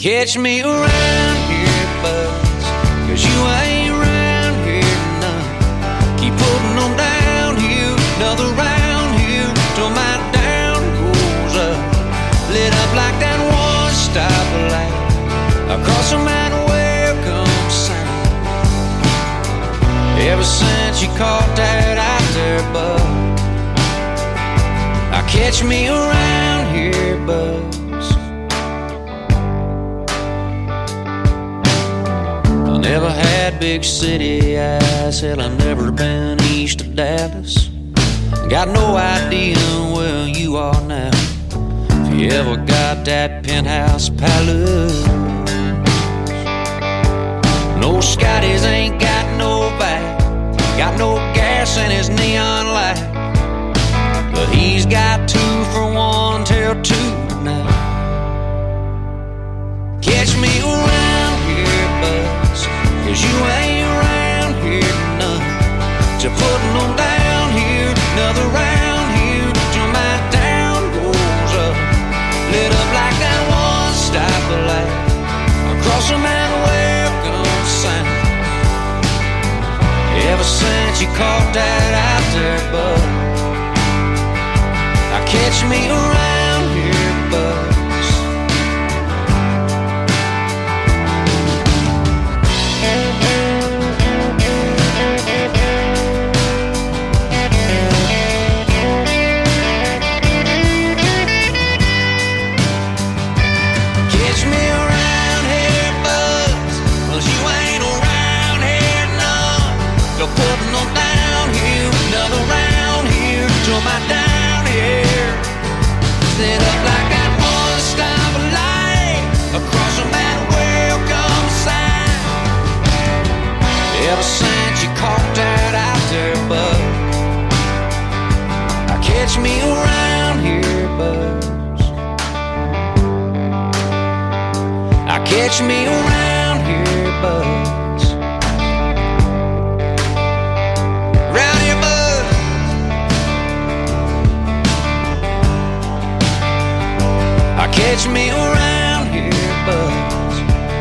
Catch me around here, buzz, 'cause you ain't around here none. Keep putting them down here, another round here, till my down goes up. Lit up like that one-stop light across a mountain welcome sign. Ever since you caught that out there, bud, catch me around here, buzz. I never had big city eyes, hell, I've never been east of Dallas. Got no idea where you are now, if you ever got that penthouse palace. No Scotties ain't got no back, got no gas in his neon light, but he's got 2 for 1 till 2 tonight. Catch me around here, buzz, 'cause you ain't around here none. To putting them down here, another round here, till my down goes up. Lit up like that one-stop light across a mountain welcome sign. Ever since you caught that out there, bud, catch me around here, buzz. Catch me around here, buzz, 'cause you ain't around here none. They're putting them down here, another round here, till my down here. Lit up like that one-stop light across a mountain welcome sign. Ever since you caught that out there, bud, catch me around here, buzz. Catch me around here, buzz. Around here, buzz. Catch me around here, buzz.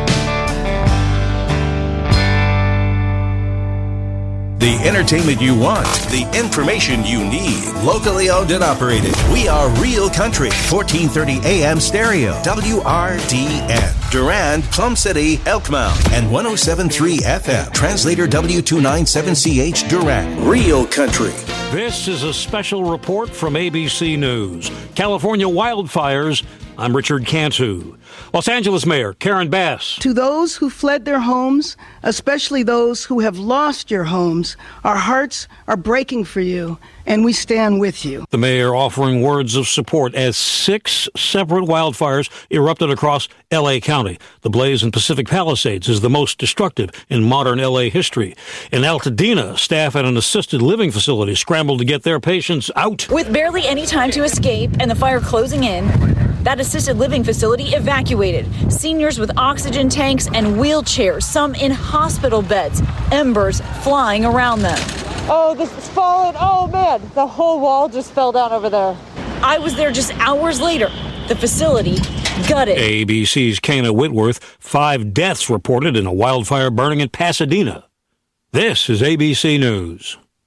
The entertainment you want, the information you need. Locally owned and operated. We are Real Country, 1430 AM stereo, WRDN. Durand, Plum City, Elkmount, and 107.3 FM. Translator W297CH Durand. Real Country. This is a special report from ABC News. California wildfires. I'm Richard Cantu. Los Angeles Mayor Karen Bass. To those who fled their homes, especially those who have lost your homes, our hearts are breaking for you, and we stand with you. The mayor offering words of support as 6 separate wildfires erupted across L.A. County. The blaze in Pacific Palisades is the most destructive in modern L.A. history. In Altadena, staff at an assisted living facility scrambled to get their patients out. With barely any time to escape and the fire closing in, that assisted living facility evacuated. Seniors with oxygen tanks and wheelchairs, some in hospital beds, embers flying around them. Oh, this is falling. Oh, man, the whole wall just fell down over there. I was there just hours later. The facility gutted. ABC's Kana Whitworth, 5 deaths reported in a wildfire burning in Pasadena. This is ABC News.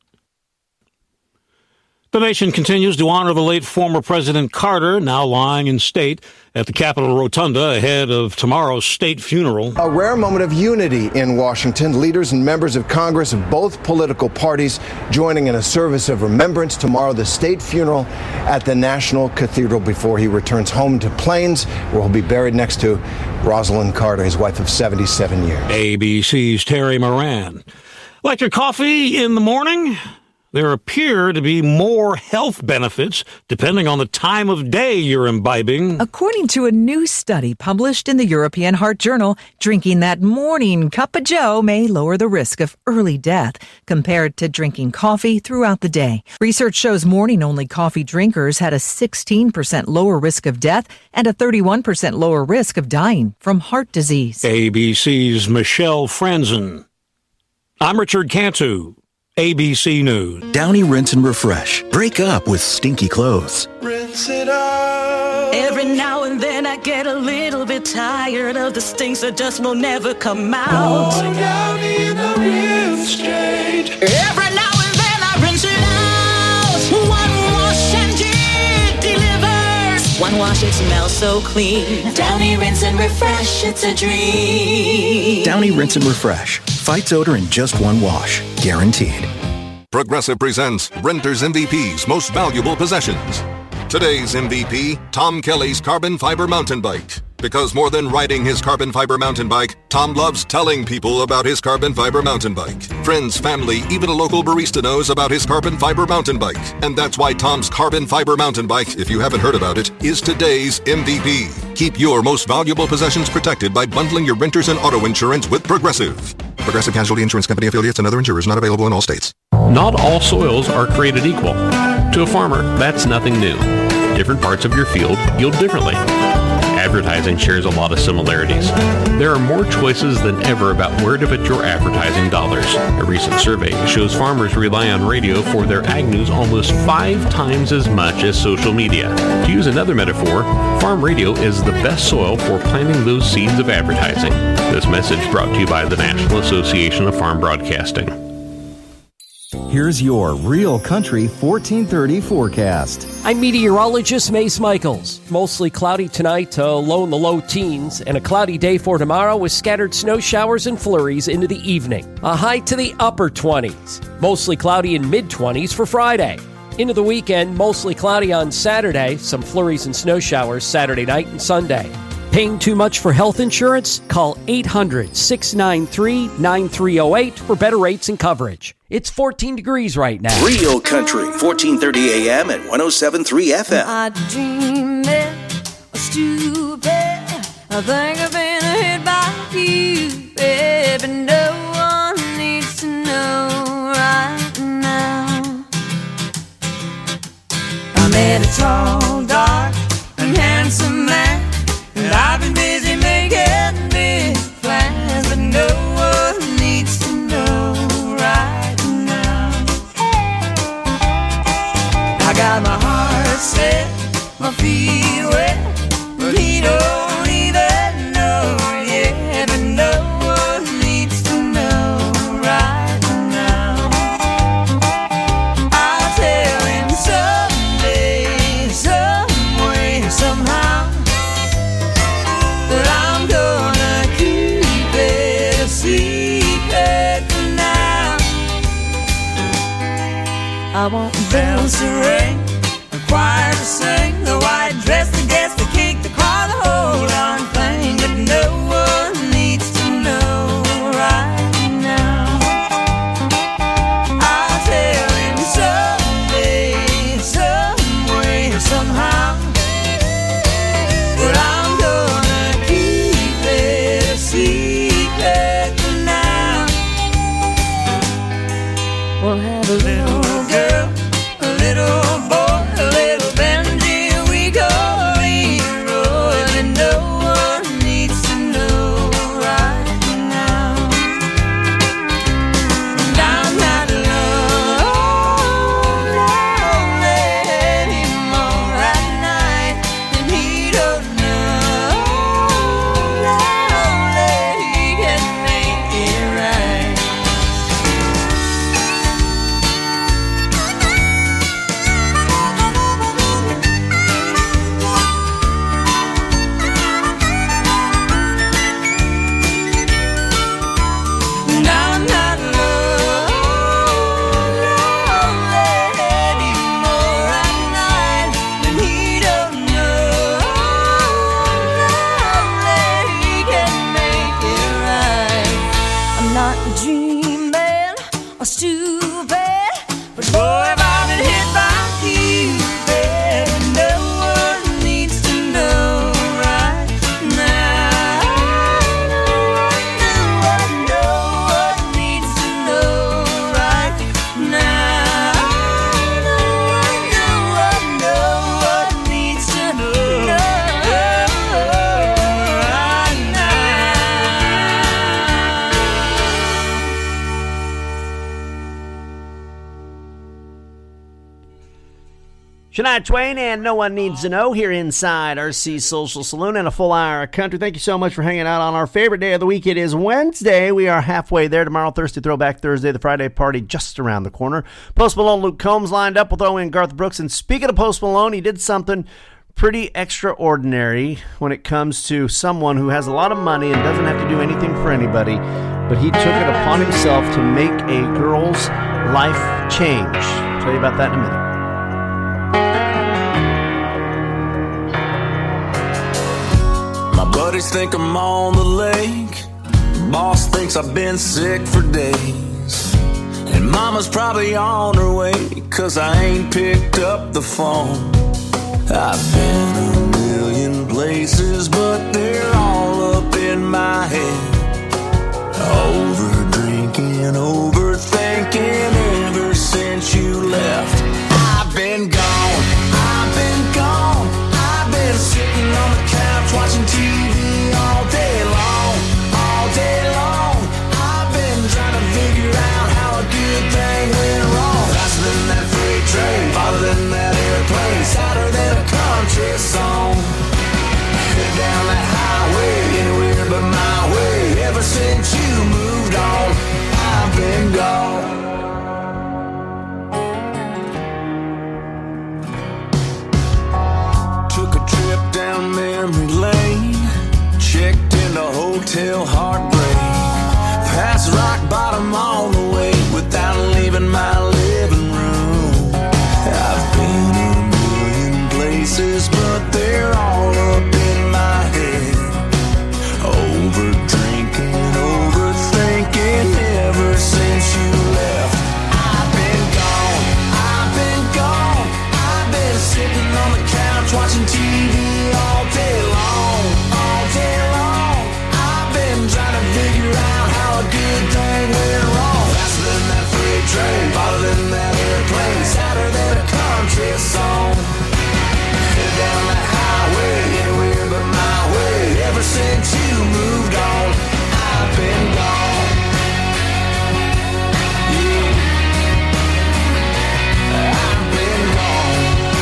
The nation continues to honor the late former President Carter, now lying in state at the Capitol Rotunda ahead of tomorrow's state funeral. A rare moment of unity in Washington. Leaders and members of Congress of both political parties joining in a service of remembrance tomorrow, the state funeral at the National Cathedral before he returns home to Plains, where he'll be buried next to Rosalind Carter, his wife of 77 years. ABC's Terry Moran. Like your coffee in the morning? There appear to be more health benefits depending on the time of day you're imbibing. According to a new study published in the European Heart Journal, drinking that morning cup of joe may lower the risk of early death compared to drinking coffee throughout the day. Research shows morning-only coffee drinkers had a 16% lower risk of death and a 31% lower risk of dying from heart disease. ABC's Michelle Franzen. I'm Richard Cantu. ABC News. Downy Rinse and Refresh. Break up with stinky clothes. Rinse rinse it out. Every now and then I get a little bit tired of the stinks that just will never come out. Going down in the rinse change. Every now and then I rinse it out. One wash and it delivers. One wash, it smells so clean. Downy Rinse and Refresh, it's a dream. Downy Rinse and Refresh fights odor in just one wash, guaranteed. Progressive presents Renter's MVP's Most Valuable Possessions. Today's MVP, Tom Kelly's carbon fiber mountain bike. Because more than riding his carbon fiber mountain bike, Tom loves telling people about his carbon fiber mountain bike. Friends, family, even a local barista knows about his carbon fiber mountain bike. And that's why Tom's carbon fiber mountain bike, if you haven't heard about it, is today's MVP. Keep your most valuable possessions protected by bundling your renters and auto insurance with Progressive. Progressive Casualty Insurance Company affiliates and other insurers not available in all states. Not all soils are created equal. To a farmer, that's nothing new. Different parts of your field yield differently. Advertising shares a lot of similarities. There are more choices than ever about where to put your advertising dollars. A recent survey shows farmers rely on radio for their ag news almost 5 times as much as social media. To use another metaphor, farm radio is the best soil for planting those seeds of advertising. This message brought to you by the National Association of Farm Broadcasting. Here's your Real Country 1430 forecast. I'm meteorologist Mace Michaels. Mostly cloudy tonight, low in the low teens, and a cloudy day for tomorrow with scattered snow showers and flurries into the evening. A high to the upper 20s. Mostly cloudy in mid-20s for Friday. Into the weekend, mostly cloudy on Saturday, some flurries and snow showers Saturday night and Sunday. Paying too much for health insurance? Call 800-693-9308 for better rates and coverage. It's 14 degrees right now. Real Country, 1430 AM and 107.3 FM. I dream it, stupid. I think I've been hit by you, baby. No one needs to know right now. I met a tall, dark, and handsome man. And I've been busy making big plans, but no one needs to know right now. I got my heart set, my feet wet, but he don't even know yet. But no one needs to know right now. I'll tell him someday, some way, somehow, that I'm gonna keep it a secret for now. I want bells to ring, a choir to sing, the white dress, the guest, the cake, the car, the whole darn thing. But no one needs to know right now. I'll tell him someday, some way, somehow, that I'm gonna keep it a secret for now. We'll have a little girl, a little boy, a little Benji Shania Twain and No One Needs to Know here inside RC Social Saloon and a full hour of country. Thank you so much for hanging out on our favorite day of the week. It is Wednesday. We are halfway there. Tomorrow, Thursday, Throwback Thursday, the Friday party just around the corner. Post Malone, Luke Combs lined up. We'll throw in Garth Brooks. And speaking of Post Malone, he did something pretty extraordinary when it comes to someone who has a lot of money and doesn't have to do anything for anybody, but he took it upon himself to make a girl's life change. I'll tell you about that in a minute. My buddies think I'm on the lake. Boss thinks I've been sick for days. And mama's probably on her way, 'cause I ain't picked up the phone. I've been a million places, but they're all up in my head. Over drinking, overthinking ever since you left. I've been gone, I've been gone. I've been sitting on the couch watching TV all day long, all day long. I've been trying to figure out how a good thing went wrong. Faster than that freight train, farther than that airplane, sadder than a country song. Head down that highway, anywhere but my way. Ever since you moved on, I've been gone. Took a trip down memory lane, checked into Hotel Heartbreak, past rock bottom on the way without leaving my living room. I've been a million places, but they're all up in my head. Over drinking, overthinking ever since you left. I've been gone, I've been gone. I've been sitting on the couch watching TV all day long, all day long. I've been trying to figure out how a good thing went wrong. Faster than that freight train, farther than that airplane, sadder than a country song. Head down that highway, anywhere but my way. Ever since you moved on, I've been gone. Yeah, I've been gone.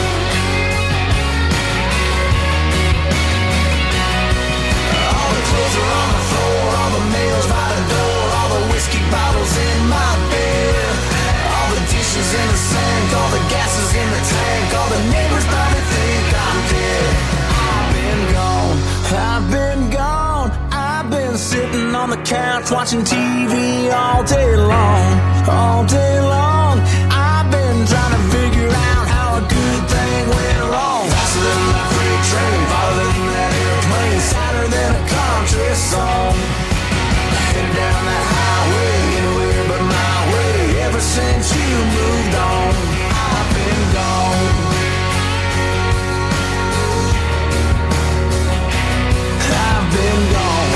All the clothes are on the floor, all the mail's by the door, all the whiskey bottles in my bed, all the dishes in the sink, all the gases in the tank, all the neighbors probably think I'm dead. I've been gone, I've been gone. I've been sitting on the couch watching TV all day long, all day long. I've been trying to figure out how a good thing went wrong. Faster than that freight train, farther than that airplane, sadder than a country song. Head down that highway, anywhere but my way. Ever since you moved on, I've been gone. I've been gone.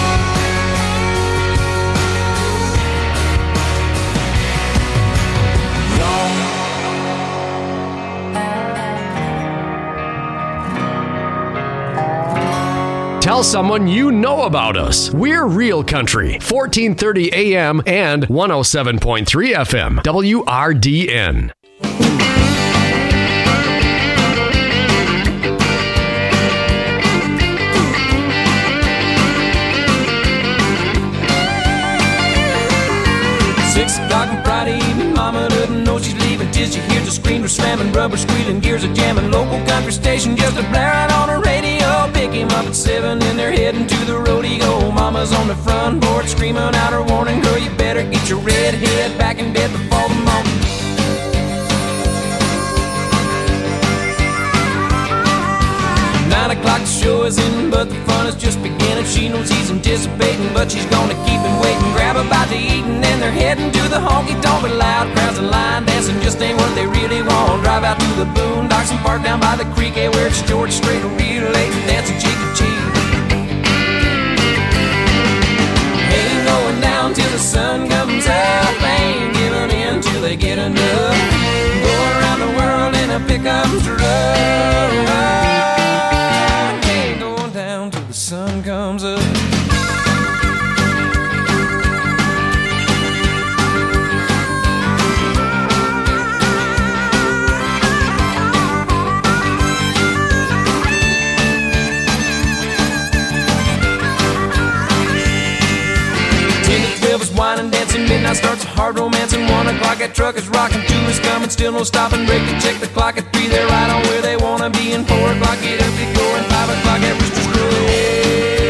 Tell someone you know about us. We're Real Country, 1430 AM and 107.3 FM, WRDN. On Friday evening, mama doesn't know she's leaving till she hears the screamers slamming, rubber squealing, gears are jamming, local country station just a blaring on her radio. Pick him up at 7 and they're heading to the rodeo. Mama's on the front porch screaming out her warning, girl, you better get your red head back in bed before the morning. O'clock, the show is in, but the fun is just beginning. She knows he's anticipating, but she's gonna keep him waiting. Grab a bite to eat and then they're heading to the honky tonk. But loud crowds and line dancing just ain't what they really want. Drive out to the boondocks and park down by the creek, where it's George Strait, real late and dancing cheek to cheek. Ain't going down till the sun comes up, ain't giving in till they get enough. Going around the world in a pickup truck. Sun comes up. that truck is rocking, 2 is coming, still no stopping, break to check the clock at 3, they're right on where they wanna be, and 4 o'clock, get up, get going, 5 o'clock at Rooster's Crow.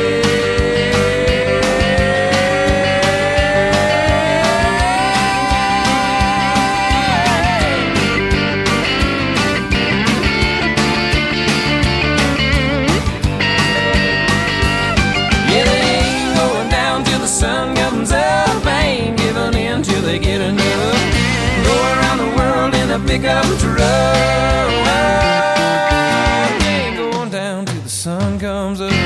Pickup truck, ain't going down till the sun comes up.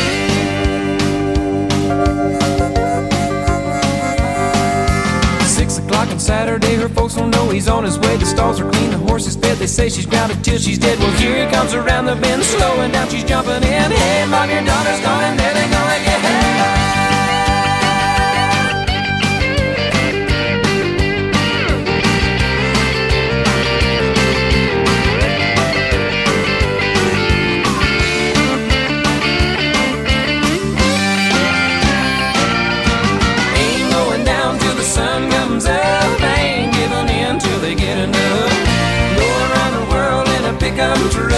6 o'clock on Saturday, her folks don't know he's on his way. The stalls are clean, the horse is fed. They say she's grounded till she's dead. Well, here he comes around the bend, slowing down, she's jumping in. Hey, Mom, your daughter's gone, and then they're gonna get hurt. Pickup truck,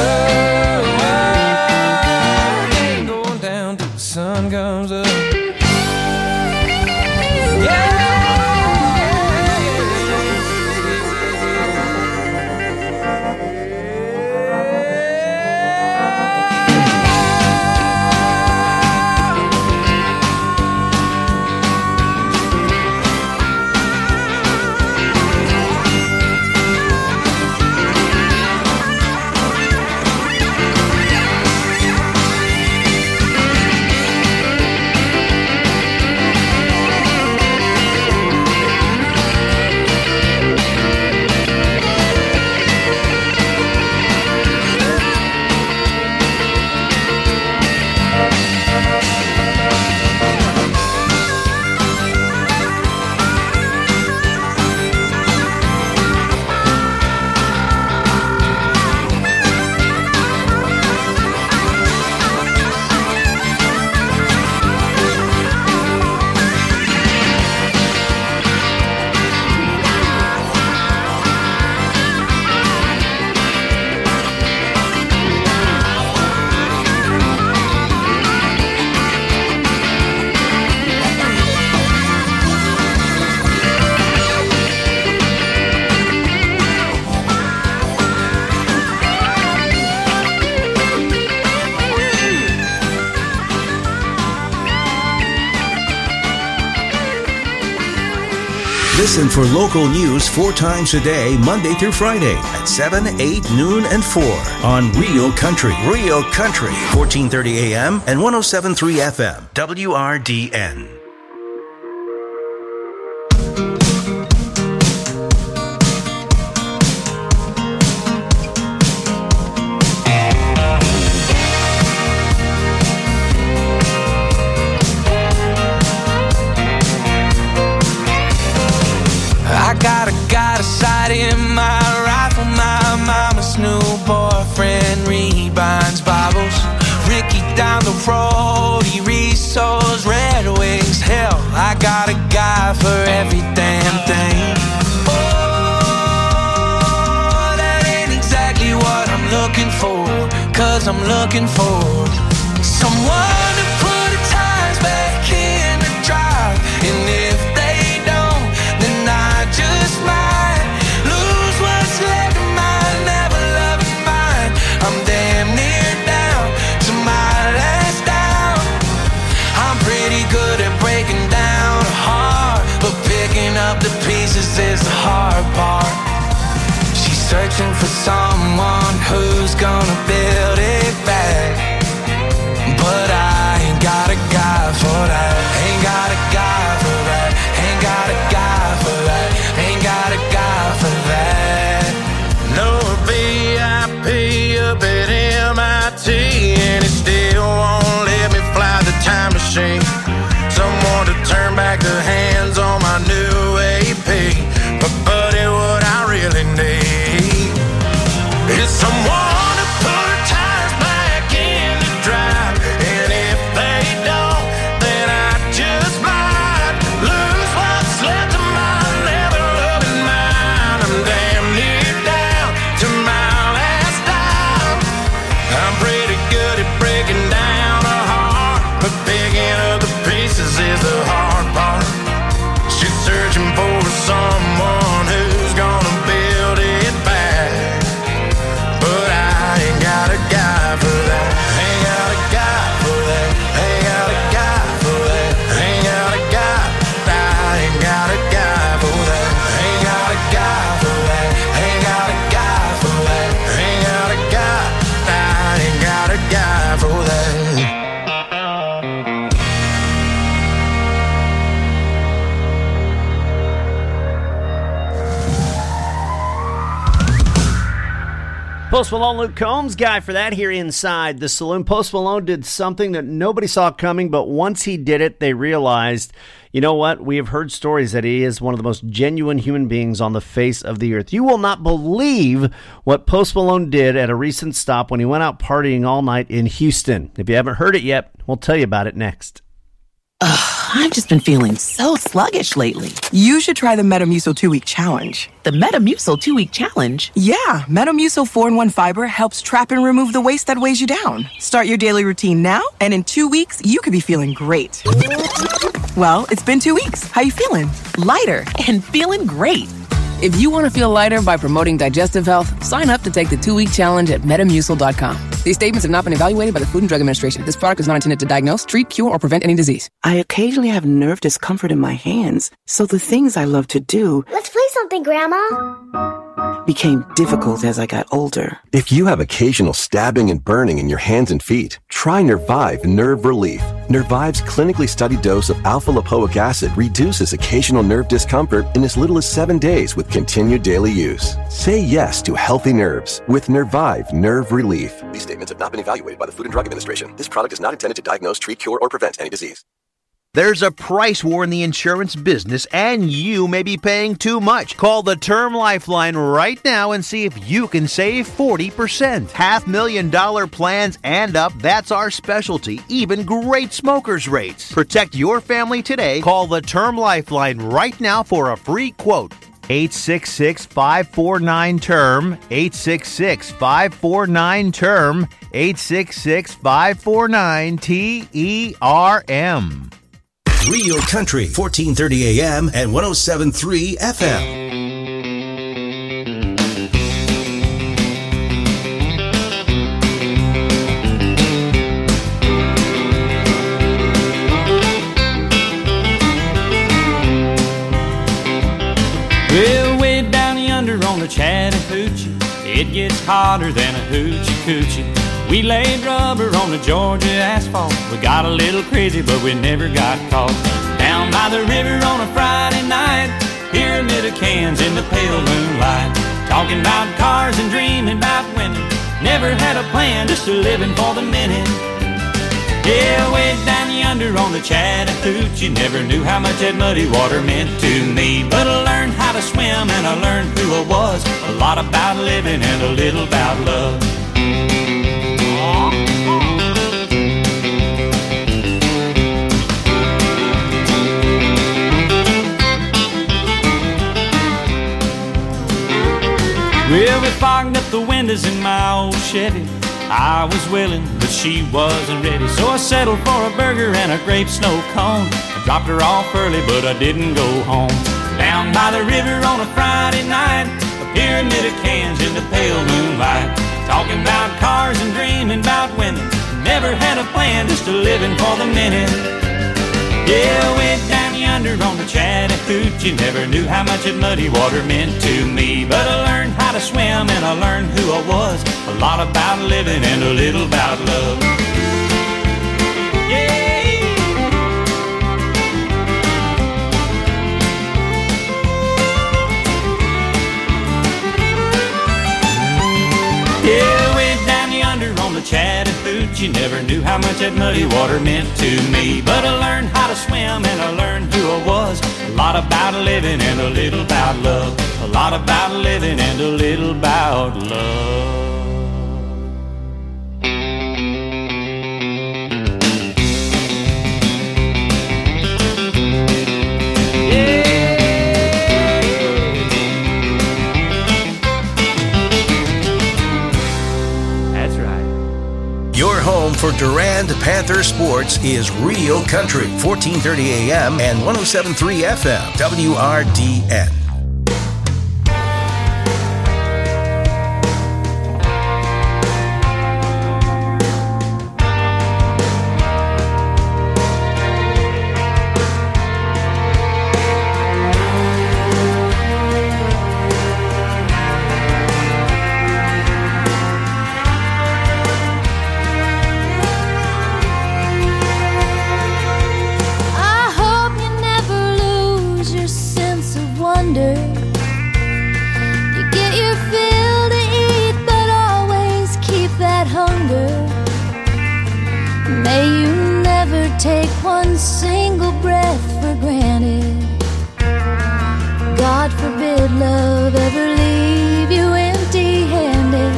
ain't going down till the sun comes up. Listen for local news 4 times a day, Monday through Friday at 7, 8, noon, and 4 on Real Country. Real Country, 1430 AM and 107.3 FM, WRDN. In my rifle, my mama's new boyfriend rebinds Bibles. Ricky down the road, he resells Red Wings. Hell, I got a guy for every damn thing. Oh, that ain't exactly what I'm looking for, 'cause I'm looking for someone to put the tires back in the drive. And if they don't, then I just might is the hard part. She's searching for someone who's gonna build it back, but I ain't got a guy for that. Ain't got a guy for that. Ain't got a guy for that. Ain't got a guy for that. No VIP up at MIT, and it still won't let me fly the time machine. Someone to turn back the hands on my new AP. But buddy, what I really need is someone to put her tires back in the drive. And if they don't, then I just might lose what's left of my never-loving mind. ain't got a guy for that. Post Malone, Luke Combs, guy for that here inside the saloon. Post Malone did something that nobody saw coming, but once he did it, they realized, you know what? We have heard stories that he is one of the most genuine human beings on the face of the earth. You will not believe what Post Malone did at a recent stop when he went out partying all night in Houston. If you haven't heard it yet, we'll tell you about it next. I've just been feeling so sluggish lately. You should try the Metamucil 2-Week Challenge. The Metamucil 2-Week Challenge? Yeah, Metamucil 4-in-1 Fiber helps trap and remove the waste that weighs you down. Start your daily routine now, and in 2 weeks, you could be feeling great. Well, it's been 2 weeks. How you feeling? Lighter and feeling great. If you want to feel lighter by promoting digestive health, sign up to take the 2-week challenge at Metamucil.com. These statements have not been evaluated by the Food and Drug Administration. This product is not intended to diagnose, treat, cure, or prevent any disease. I occasionally have nerve discomfort in my hands, so the things I love to do... Let's play something, Grandma. ...became difficult as I got older. If you have occasional stabbing and burning in your hands and feet, try Nervive Nerve Relief. Nervive's clinically studied dose of alpha-lipoic acid reduces occasional nerve discomfort in as little as 7 days with continued daily use. Say yes to healthy nerves with Nervive Nerve Relief. These statements have not been evaluated by the Food and Drug Administration. This product is not intended to diagnose, treat, cure, or prevent any disease. There's a price war in the insurance business, and you may be paying too much. Call the Term Lifeline right now and see if you can save 40%. $500,000 plans and up, that's our specialty. Even great smokers' rates. Protect your family today. Call the Term Lifeline right now for a free quote. 866-549-TERM, 866-549-TERM, 866-549-TERM. Real Country, 1430 AM and 107.3 FM. Well, way down yonder on the Chattahoochee, it gets hotter than a hoochie coochie. We laid rubber on the Georgia asphalt. We got a little crazy, but we never got caught. Down by the river on a Friday night, pyramid of cans in the pale moonlight. Talking about cars and dreaming about women. Never had a plan, just a living for the minute. Yeah, way down yonder on the Chattahoochee, never knew how much that muddy water meant to me. But I learned how to swim and I learned who I was. A lot about living and a little about love. Well, we fogged up the windows in my old Chevy. I was willing, but she wasn't ready. So I settled for a burger and a grape snow cone. I dropped her off early, but I didn't go home. Down by the river on a Friday night, a pyramid of cans in the pale moonlight. Talking about cars and dreaming about women. Never had a plan, just a living for the minute. Yeah, way down yonder on the Chattahoochee, never knew how much that muddy water meant to me. But I learned how to swim and I learned who I was. A lot about living and a little about love. Yeah, way down yonder on the Chattahoochee, never knew how much that muddy water meant to me. But I learned how to swim and I learned who I was. A lot about living and a little about love. A lot about living and a little about love. Your home for Durand Panther sports is Real Country, 1430 AM and 107.3 FM, WRDN. one single breath for granted. God forbid love ever leave you empty-handed.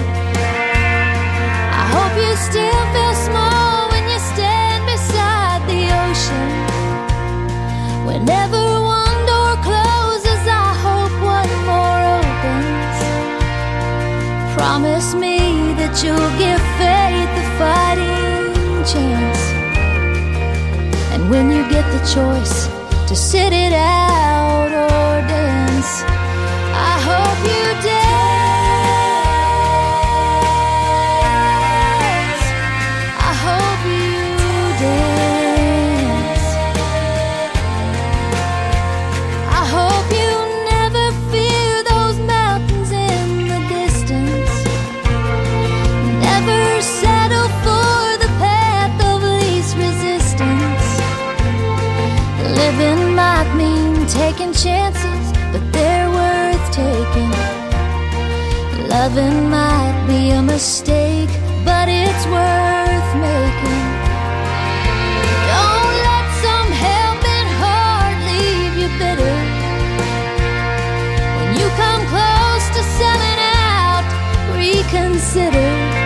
I hope you still feel small when you stand beside the ocean. Whenever one door closes, I hope one more opens. Promise me that you'll give faith the fighting chance. And when you get the choice to sit it out or dance, I hope you dance. I hope you dance. I hope you never fear those mountains in the distance. Never settle for the path of least resistance. Living might mean taking chances, but they're worth taking. Loving might be a mistake, but it's worth making. Don't let some helping heart leave you bitter. When you come close to selling out, reconsider.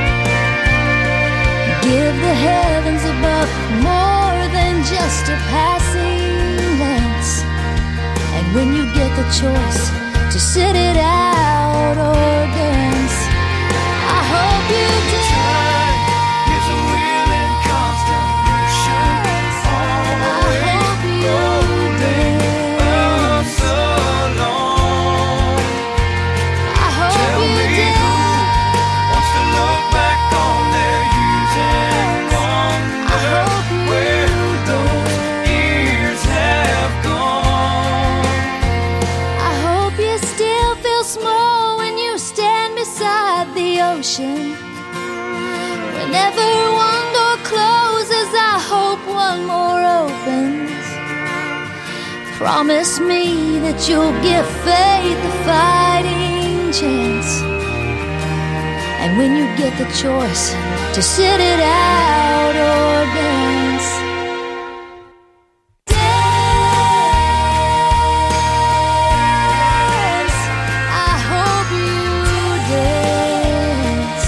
Give the heavens above more than just a passing glance. And when you get the choice to sit it out or dance, I hope you dance. Is a willing constant motion. I hope you dance. So long. I hope Tell you me dance. who wants to look back on their youth and wonder where those years have gone. I hope you still feel small when you stand beside the ocean. Whenever one door closes, I hope one more opens. Promise me that you'll give faith a fighting chance. And when you get the choice to sit it out or dance, dance. I hope you dance.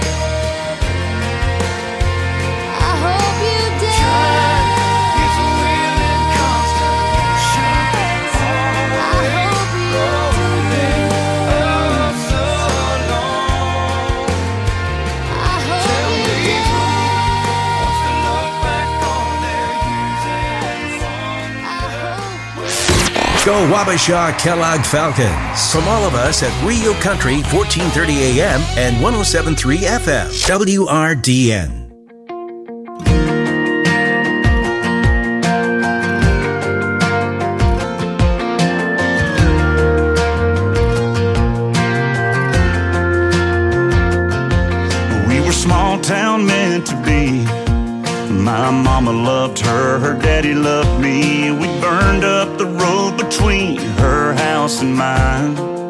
I hope you dance. Is a willing constant motion. I hope you dance. So long. I hope you dance. Wants to look back on their youth and wonder. Go Wabasha Kellogg Falcons. From all of us at Rio Country, 1430 AM and 107.3 FM. WRDN. We were small town meant to be. My mama loved her, her daddy loved me. We burned up the road between her house and mine.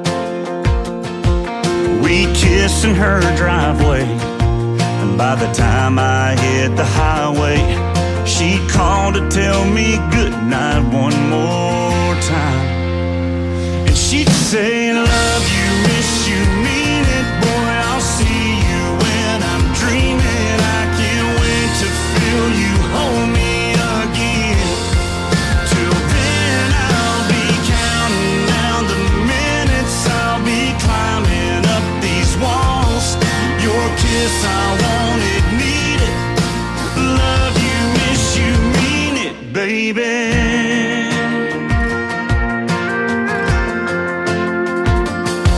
We kissed in her driveway, and by the time I hit the highway, she called to tell me goodnight one more time. And she'd say, love you, miss you, mean it, boy, I'll see you when I'm dreaming. I can't wait to feel you hold me again. Till then I'll be counting down the minutes, I'll be climbing up these walls. Your kiss, I want it, need it. Love you, miss you, mean it, baby.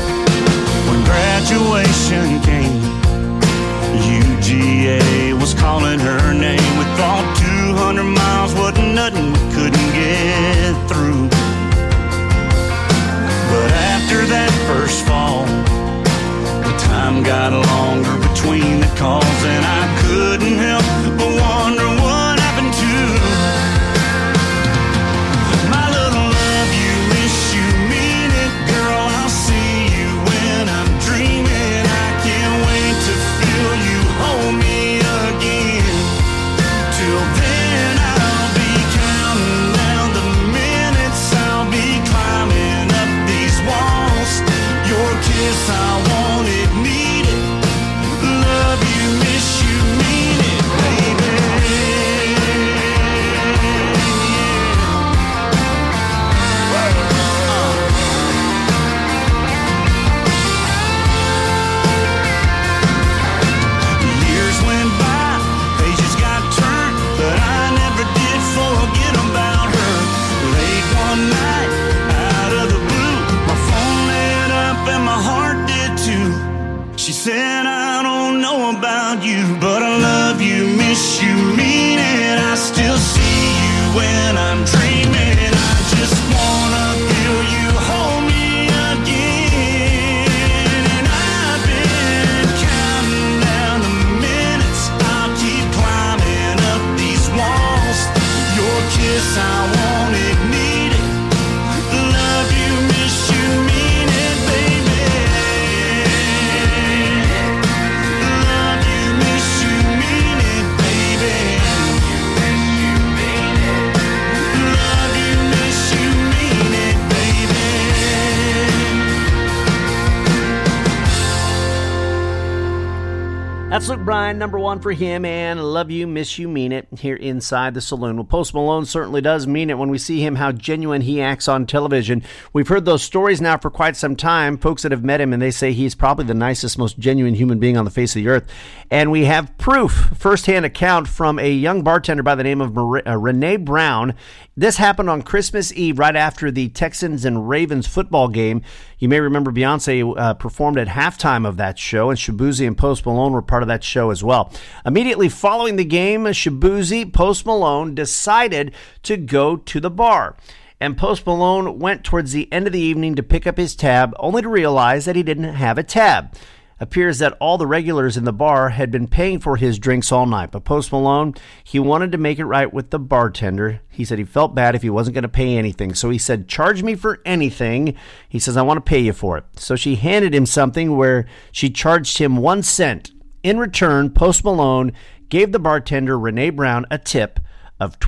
That's Luke Bryan, number one for him, and Love You, Miss You, Mean It, here inside the saloon. Well, Post Malone certainly does mean it when we see him, how genuine he acts on television. We've heard those stories now for quite some time, folks that have met him, and they say he's probably the nicest, most genuine human being on the face of the earth. And we have proof, firsthand account from a young bartender by the name of Renee Brown. This happened on Christmas Eve, right after the Texans and Ravens football game. You may remember Beyonce performed at halftime of that show, and Shabuzi and Post Malone were part of that show as well. Immediately following the game, Shabuzi, Post Malone decided to go to the bar. And Post Malone went towards the end of the evening to pick up his tab, only to realize that he didn't have a tab. Appears that all the regulars in the bar had been paying for his drinks all night, but Post Malone, he wanted to make it right with the bartender. He said he felt bad if he wasn't going to pay anything, so he said, charge me for anything. He says, I want to pay you for it. So she handed him something where she charged him 1 cent. In return, Post Malone gave the bartender, Renee Brown, a tip of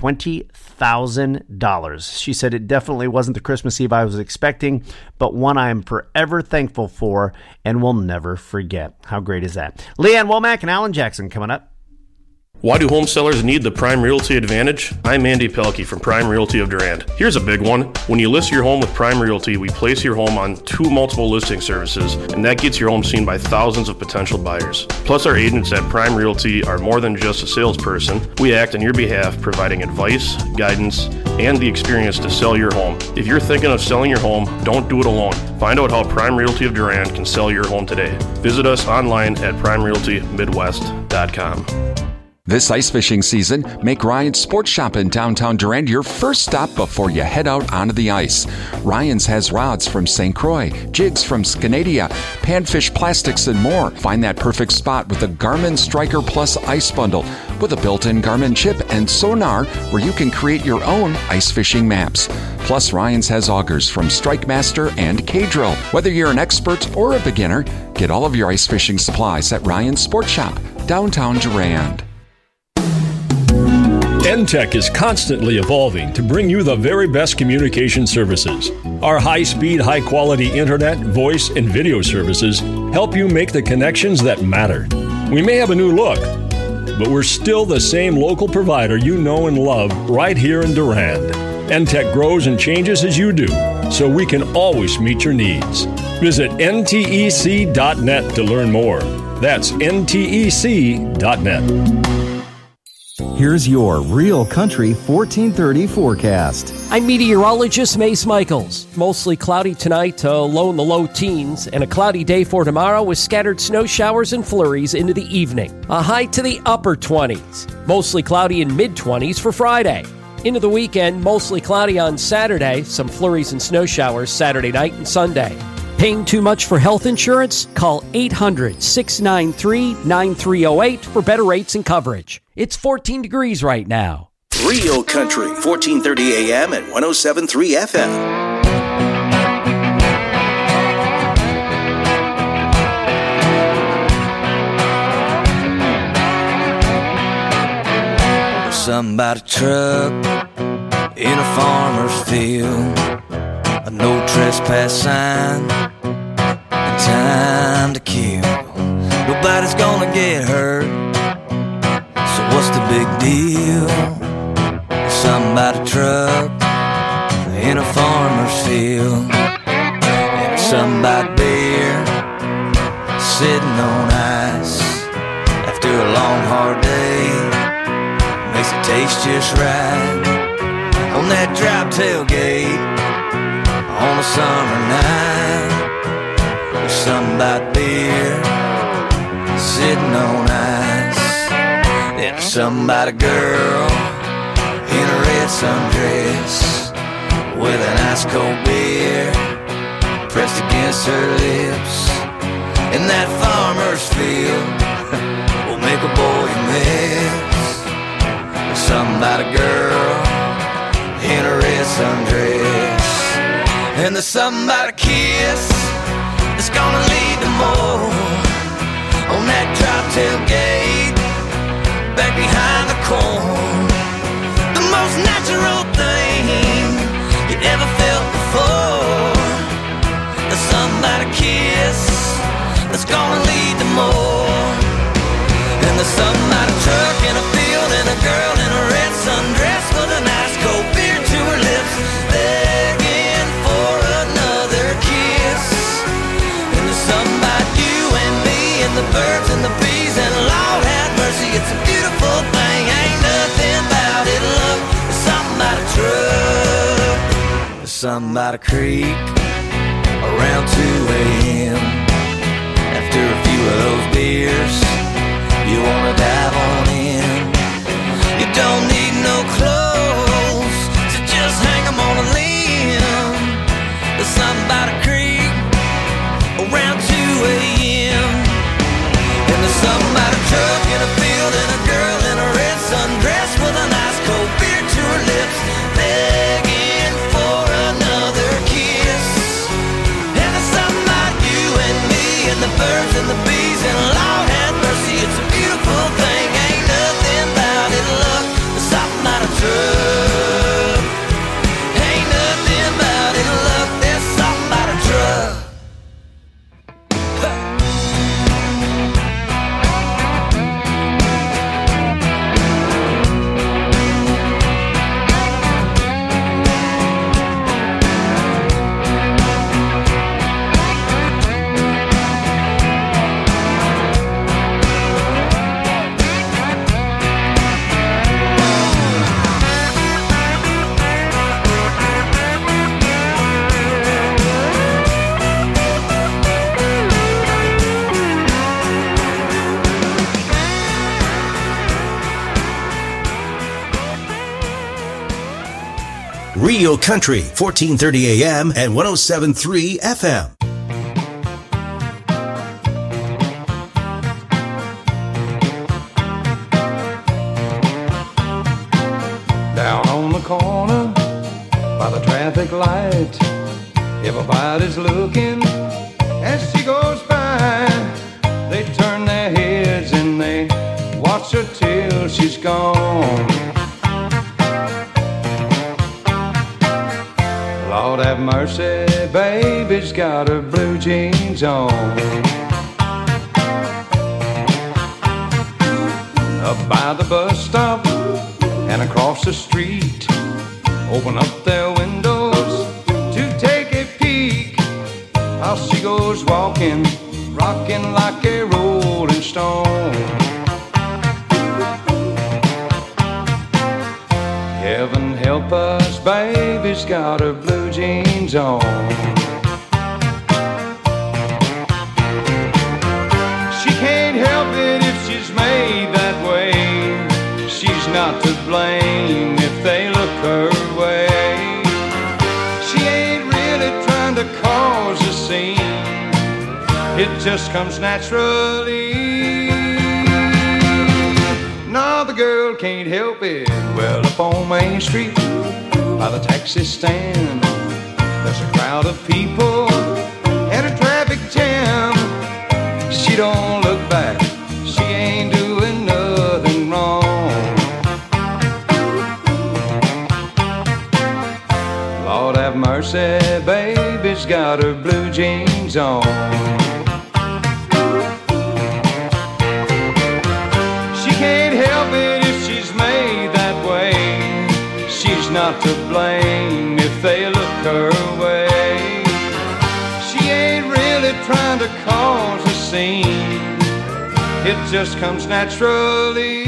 $20,000. She said it definitely wasn't the Christmas Eve I was expecting, but one I am forever thankful for and will never forget. How great is that? Leanne Womack and Alan Jackson coming up. Why do home sellers need the Prime Realty advantage? I'm Andy Pelkey from Prime Realty of Durand. Here's a big one. When you list your home with Prime Realty, we place your home on 2 multiple listing services, and that gets your home seen by thousands of potential buyers. Plus, our agents at Prime Realty are more than just a salesperson. We act on your behalf, providing advice, guidance, and the experience to sell your home. If you're thinking of selling your home, don't do it alone. Find out how Prime Realty of Durand can sell your home today. Visit us online at primerealtymidwest.com. This ice fishing season, make Ryan's Sports Shop in downtown Durand your first stop before you head out onto the ice. Ryan's has rods from St. Croix, jigs from Scandia, panfish plastics, and more. Find that perfect spot with the Garmin Striker Plus Ice Bundle with a built-in Garmin chip and sonar where you can create your own ice fishing maps. Plus, Ryan's has augers from Strike Master and K-Drill. Whether you're an expert or a beginner, get all of your ice fishing supplies at Ryan's Sports Shop, downtown Durand. NTEC is constantly evolving to bring you the very best communication services. Our high-speed, high-quality internet, voice, and video services help you make the connections that matter. We may have a new look, but we're still the same local provider you know and love right here in Durand. NTEC grows and changes as you do, so we can always meet your needs. Visit ntec.net to learn more. That's ntec.net. Here's your Real Country 1430 forecast. I'm meteorologist Mace Michaels. Mostly cloudy tonight, low in the low teens, and a cloudy day for tomorrow with scattered snow showers and flurries into the evening. A high to the upper 20s. Mostly cloudy in mid-20s for Friday. Into the weekend, mostly cloudy on Saturday, some flurries and snow showers Saturday night and Sunday. Paying too much for health insurance? Call 800-693-9308 for better rates and coverage. It's 14 degrees right now. Real Country, 1430 AM and 107.3 FM. Somebody truck in a farmer's field, a no trespass sign, and time to kill. Nobody's gonna get hurt, so what's the big deal? Somebody truck in a farmer's field, and somebody beer sitting on ice after a long hard day. Makes it taste just right on that drop tailgate on a summer night. There's something about beer sitting on ice, and there's something about a girl in a red sundress with an ice cold beer pressed against her lips. And that farmer's field will make a boy miss. Something about a girl in a red sundress, and there's something about a kiss that's gonna lead to more on that drop tailgate back behind the corn. The most natural thing you ever felt before. There's something about a kiss that's gonna lead to more. something by the creek around 2 a.m. After a few of those beers, you wanna dive on in. You don't need no clothes to just hang 'em on a limb. There's something by the creek around 2 a.m. And there's something by the truck in a field and a girl in a red sundress with a nice cold beer to her lips, begging for another kiss. And there's something about you and me and the birds and the bees, and Lord have mercy, it's a beautiful thing. Ain't nothing about it, look, there's something about a truck. Ain't nothing about it, look, there's something about a truck. Real Country, 1430 AM and 107.3 FM. Down on the corner by the traffic light, everybody's looking as she goes by. They turn their heads and they watch her till she's gone. Lord have mercy, baby's got her blue jeans on. Up by the bus stop and across the street, open up their windows to take a peek. How she goes walking, rocking like a rolling stone. Heaven help us, baby's got her blue jeans on. She can't help it if she's made that way. She's not to blame if they look her way. She ain't really trying to cause a scene, it just comes naturally. No, the girl can't help it. Well, up on Main Street by the taxi stand, there's a crowd of people and a traffic jam. She don't look back, she ain't doing nothing wrong. Lord have mercy, baby's got her blue jeans on. Can't help it if she's made that way. She's not to blame if they look her way. She ain't really trying to cause a scene, it just comes naturally.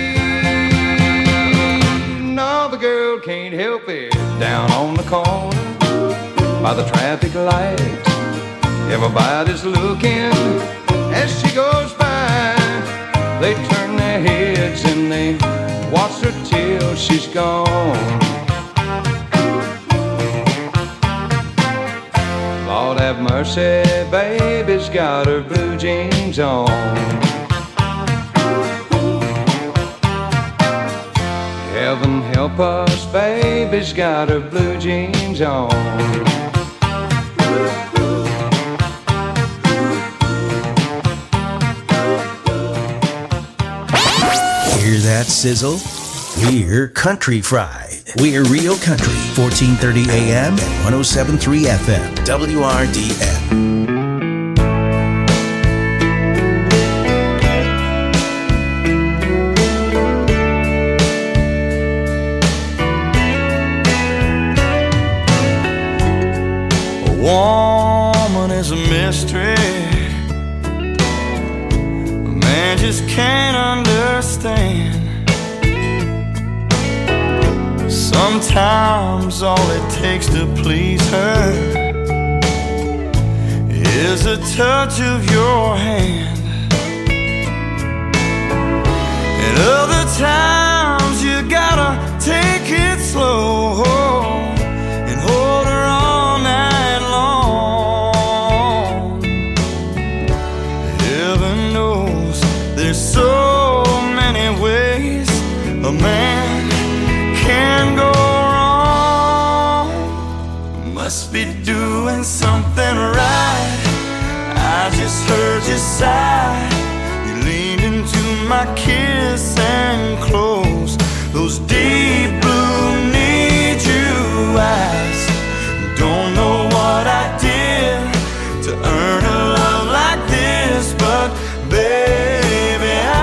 No, the girl can't help it. Down on the corner by the traffic light, everybody's looking as she goes by. They turn their heads and they watch her till she's gone. Lord have mercy, baby's got her blue jeans on. Heaven help us, baby's got her blue jeans on. Hear that sizzle? We're Country Fried. We're Real Country, 1430 AM and 107.3 FM, WRDN. Woman is a mystery, a man just can't understand. Sometimes all it takes to please her is a touch of your hand. And other times you gotta take it slow and hold her all night long. Heaven knows there's so many ways a man can go wrong. Must be doing something right. I just heard you sigh. You leaned into my kiss and closed those deep blue need you eyes. Don't know what I did to earn a love like this, but baby, I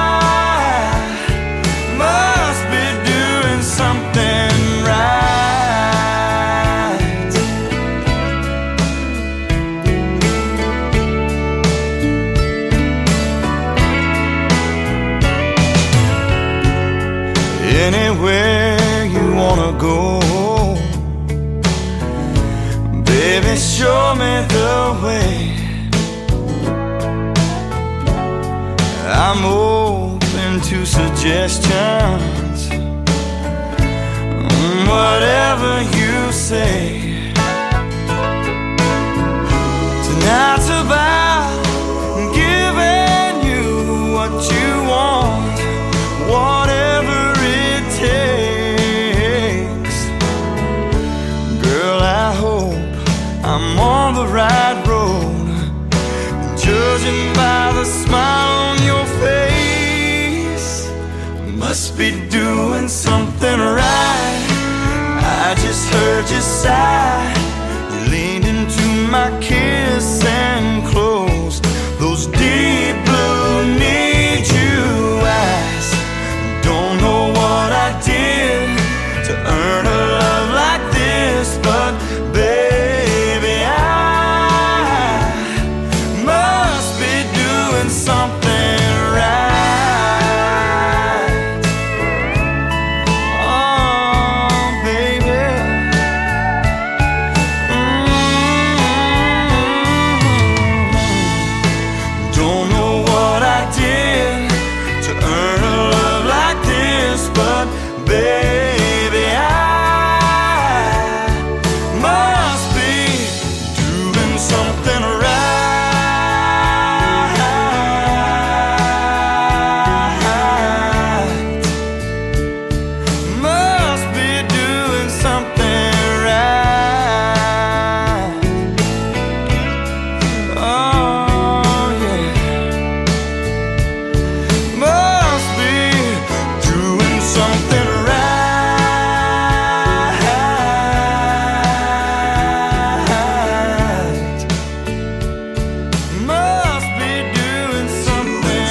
must be doing something right. Anywhere you wanna go, baby, show me the way. I'm open to suggestions, whatever you say. Tonight's about giving you what you want, whatever it takes. Girl, I hope I'm on the right road, judging by the smile on your face. Must be doing something right. I just heard you sigh. You leaned into my kiss and closed those deep blue need you eyes. Don't know what I did to earn a love like this, but baby, I must be doing something right. Oh, baby. Don't know what I did to earn a love like this, but baby, I must be doing something right. Must be doing something right. Oh, yeah. Must be doing something right. Must be doing something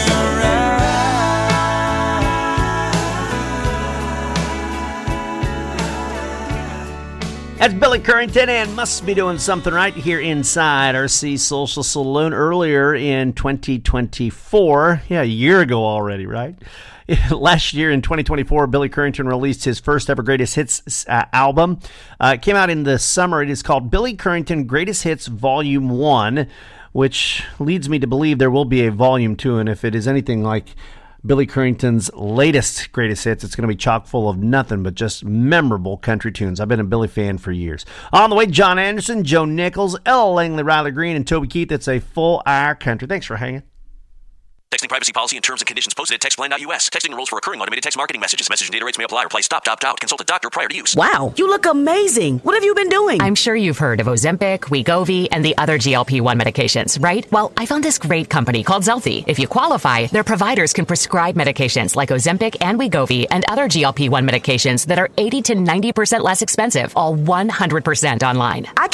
That's Billy Currington and Must Be Doing Something Right here inside RC Social Saloon earlier in 2024. Yeah, a year ago already, right? Last year in 2024, Billy Currington released his first ever Greatest Hits album. It came out in the summer. It is called Billy Currington Greatest Hits Volume 1, which leads me to believe there will be a Volume 2, and if it is anything like Billy Currington's latest Greatest Hits, it's going to be chock full of nothing but just memorable country tunes. I've been a Billy fan for years. On the way, John Anderson, Joe Nichols, Ella Langley, Riley Green, and Toby Keith. It's a full hour country. Thanks for hanging. Texting privacy policy and terms and conditions posted at textplan.us. Texting enrolls for recurring automated text marketing messages. Message and data rates may apply. Reply stop, opt out. Consult a doctor prior to use. Wow, you look amazing. What have you been doing? I'm sure you've heard of Ozempic, Wegovy, and the other GLP-1 medications, right? Well, I found this great company called Zelfie. If you qualify, their providers can prescribe medications like Ozempic and Wegovy and other GLP-1 medications that are 80 to 90% less expensive, all 100% online. I can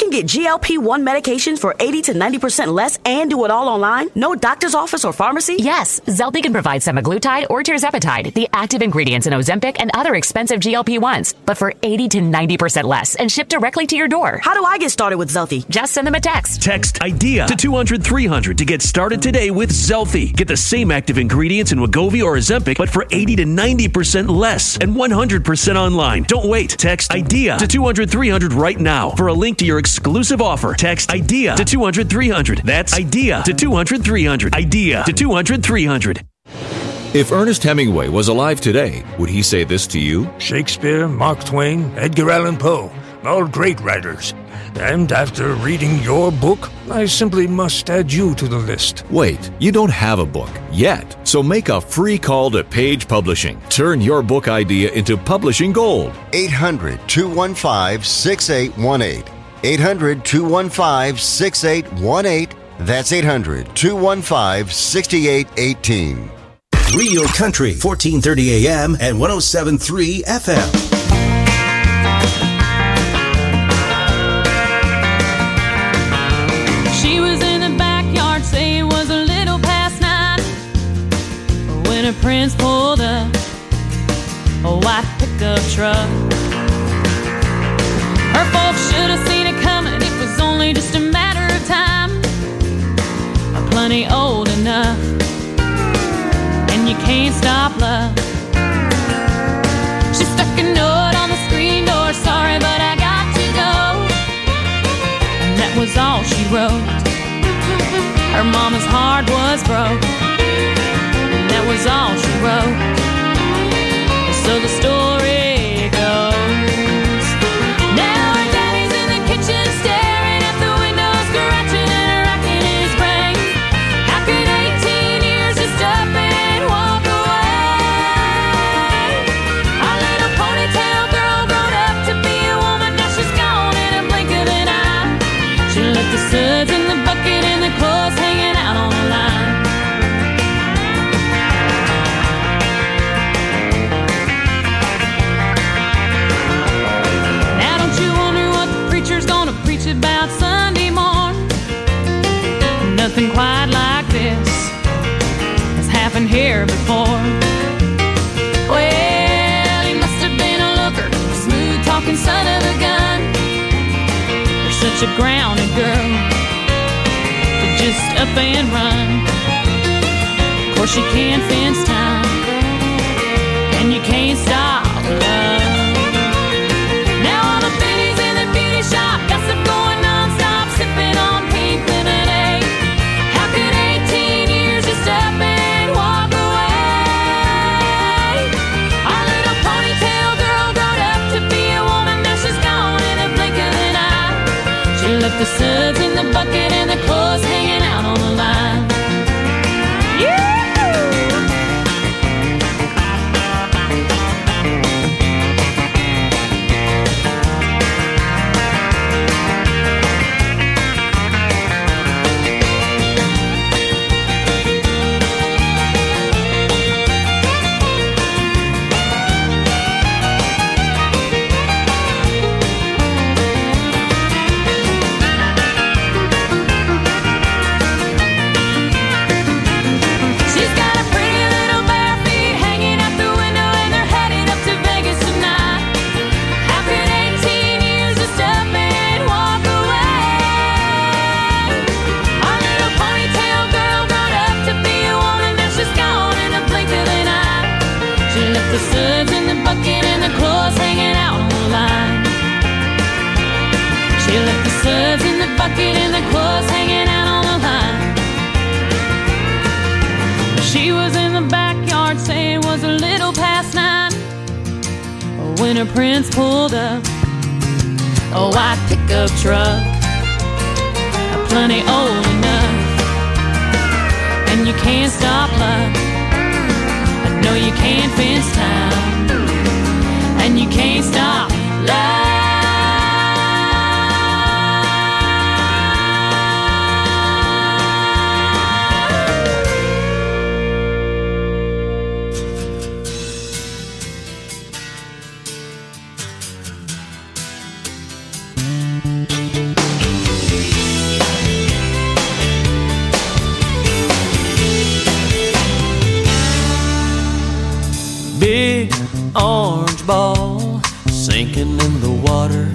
can get GLP-1 medications for 80 to 90% less and do it all online? No doctor's office or pharmacy? Yes, Zelty can provide semaglutide or tirzepatide, the active ingredients in Ozempic and other expensive GLP-1s, but for 80 to 90% less and shipped directly to your door. How do I get started with Zelty? Just send them a text. Text IDEA to 200-300 to get started today with Zelty. Get the same active ingredients in Wegovy or Ozempic, but for 80 to 90% less and 100% online. Don't wait. Text IDEA to 200-300 right now for a link to your exclusive offer. Text IDEA to 200-300. That's IDEA to 200-300. IDEA to 200-300. If Ernest Hemingway was alive today, would he say this to you? Shakespeare, Mark Twain, Edgar Allan Poe, all great writers. And after reading your book, I simply must add you to the list. Wait, you don't have a book yet, so make a free call to Page Publishing. Turn your book idea into publishing gold. 800-215-6818. 800-215-6818. That's 800-215-6818. Real Country, 1430 AM and 107.3 FM. She was in the backyard, say it was a little past 9, when her prince pulled up a white pickup truck. Her folks should have seen it coming, it was only just a matter of time. Plenty old enough, and you can't stop love. She stuck a note on the screen door, sorry but I got to go. And that was all she wrote. Her mama's heart was broke, and that was all she wrote. So the story goes, now her daddy's in the kitchen staring at the window, scratching and racking his brain. How could 18 years just up and walk away? Our little ponytail girl grown up to be a woman, now she's gone in a blink of an eye. She left the suds in the bucket and the clothes hanging out on the line. Now don't you wonder what the preacher's gonna preach about Sunday morn? Nothing quite like this has happened here before. Well, he must have been a looker, smooth talking son of a gun. You're such a grounded girl to just up and run. Of course you can't fence time, and you can't stop love. Now all the biddies in the beauty shop, gossip going non-stop, sipping on pink lemonade. How could 18 years just up and walk away? Our little ponytail girl grown up to be a woman, now she's gone in a blink of an eye. She left the suds in the bucket and the clothes hanging out on the line. Yeah! She's got a pretty little bare feet hanging out the window and they're headed up to Vegas tonight. How could 18 years just up and walk away? Our little ponytail girl grown up to be a woman, now she's gone in a blink of an eye. She left the suds in the bucket and the clothes hanging out on the line. She left the suds in the bucket and the clothes hanging out on the line. She was in the backyard, saying it was a little past 9, when her prince pulled up a white pickup truck, plenty old enough, and you can't stop love. No, you can't fence time, and you can't stop love. big orange ball sinking in the water.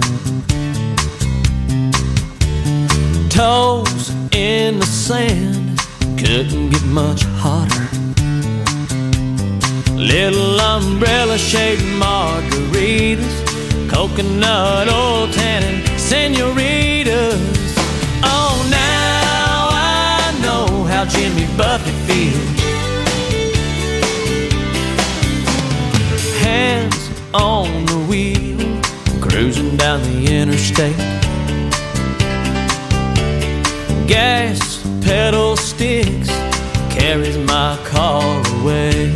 Toes in the sand, couldn't get much hotter. Little umbrella-shaped margaritas, coconut oil tannin senoritas. Oh, now I know how Jimmy Buffett feels. Hands on the wheel, cruising down the interstate. Gas pedal sticks, carries my car away.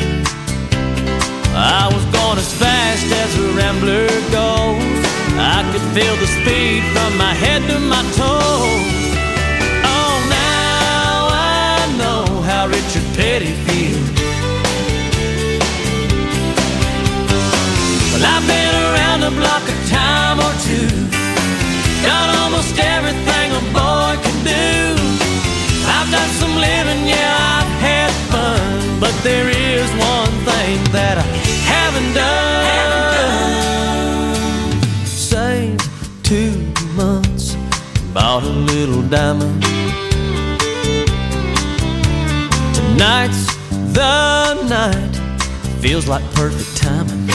I was going as fast as a rambler goes. I could feel the speed from my head to my toes. Oh, now I know how Richard Petty feels. Well, I've been around the block a time or two, done almost everything a boy can do. I've done some living, yeah, I've had fun, but there is one thing that I haven't done. Saved 2 months, bought a little diamond. Tonight's the night, feels like perfect timing.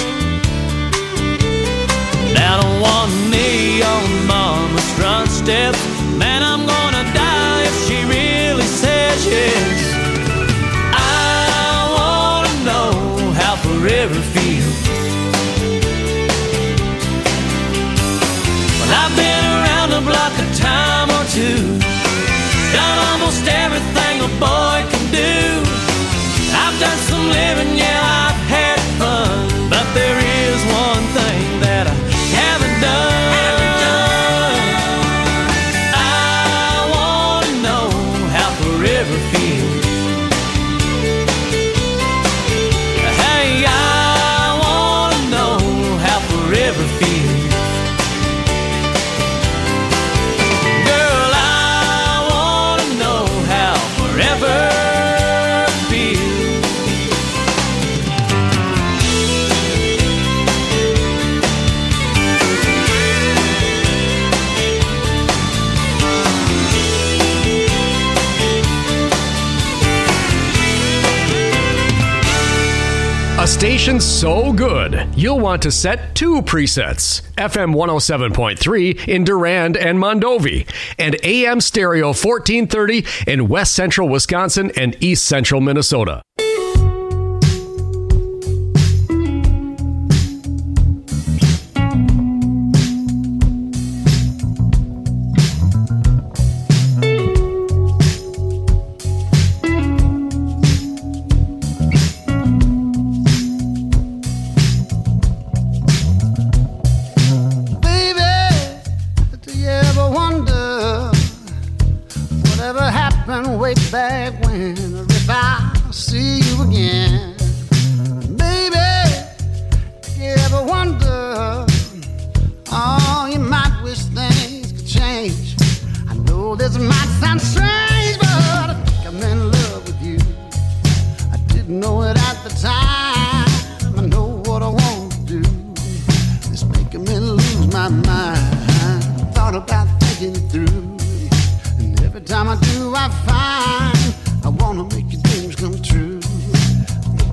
Down on one knee on mama's front steps, man, I'm gonna die if she really says yes. I wanna know how forever feels. Well, I've been around the block a time or two, done almost everything a boy can do. I've done some living, yeah, I've had fun, but there is one thing that I haven't done. I wanna know how forever feels. Hey, I wanna know how forever feels. Girl, I wanna know how forever feels. A station so good, you'll want to set 2 presets. FM 107.3 in Durand and Mondovi, and AM stereo 1430 in West Central Wisconsin and East Central Minnesota. Way back when, or if I see you again, baby, you ever wonder, oh, you might wish things could change. I know this might sound strange, but I think I'm in love with you. I didn't know it at the time. I know what I want to do. It's making me lose my mind. Thought about thinking it through. Every time I do, I find I wanna make your dreams come true.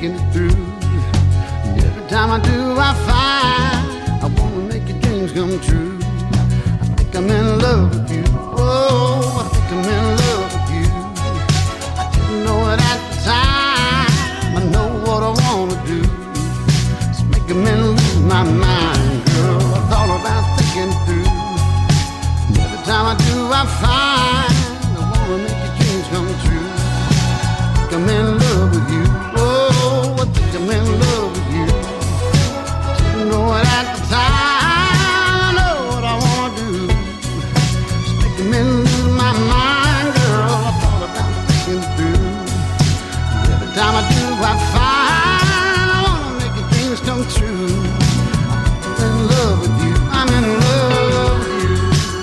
thinking it through. And every time I do, I find I wanna make your dreams come true. I think I'm in love with you. Oh, I think I'm in love with you. I didn't know it at the time. I know what I wanna do. It's making me lose my mind, girl. I thought about thinking it through. And every time I do, I find I wanna make your dreams come true. I think I'm in love with you. Oh, I think I'm in love with you. Didn't know it at the time. I know what I wanna do. It's making me lose my mind, girl. I thought about thinking it through. And every time I do, I find I wanna make your dreams come true. I'm in love with you. I'm in love with you.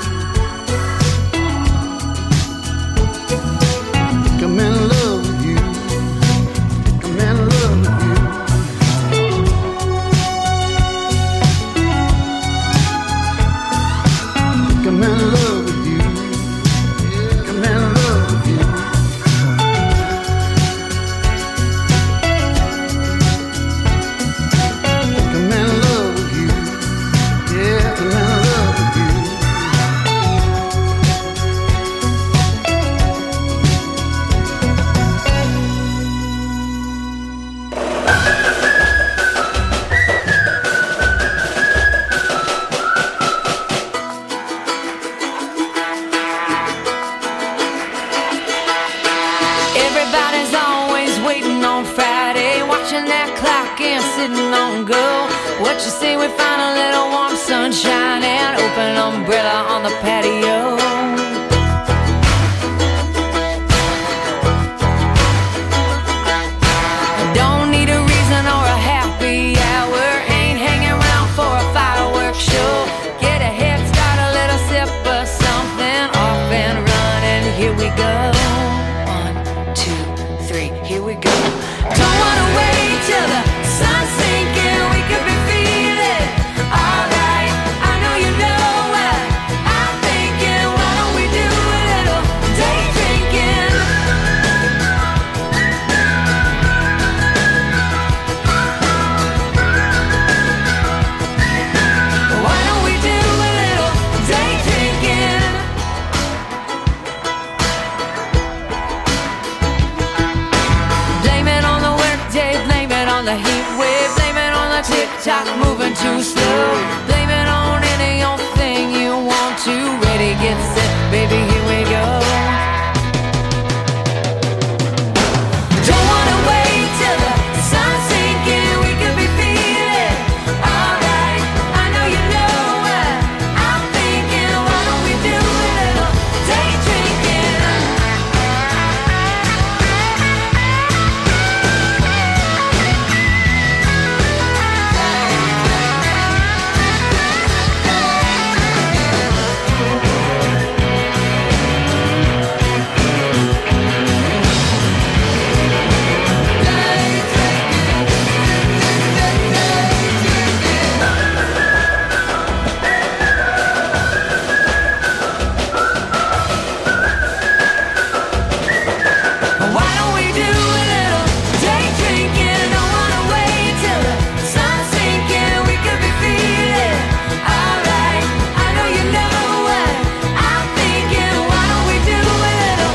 I'm in love with you. I'm in love with you. I'm in love with you. I'm in love with you. I'm in love with you. Yeah, I'm in love with you. Everybody's always waiting on Friday, watching that clock and sitting on go. What you say we find a little warm sunshine and open umbrella on the patio? Don't need a reason or a happy hour, ain't hanging around for a fireworks show. Get a head start, a little sip of something, off and running, here we go. 1, 2, 3, here we go. Don't wanna wait till the sun's sinking, we could be feeling alright. I know you know what I'm thinking. Why don't we do a little day drinking? Why don't we do a little day drinking? Blame it on the workday, blame it on the heat wave, blame it on the tick-tock moving too slow. Blame it on any old thing you want to. Ready, get set, baby, here we go.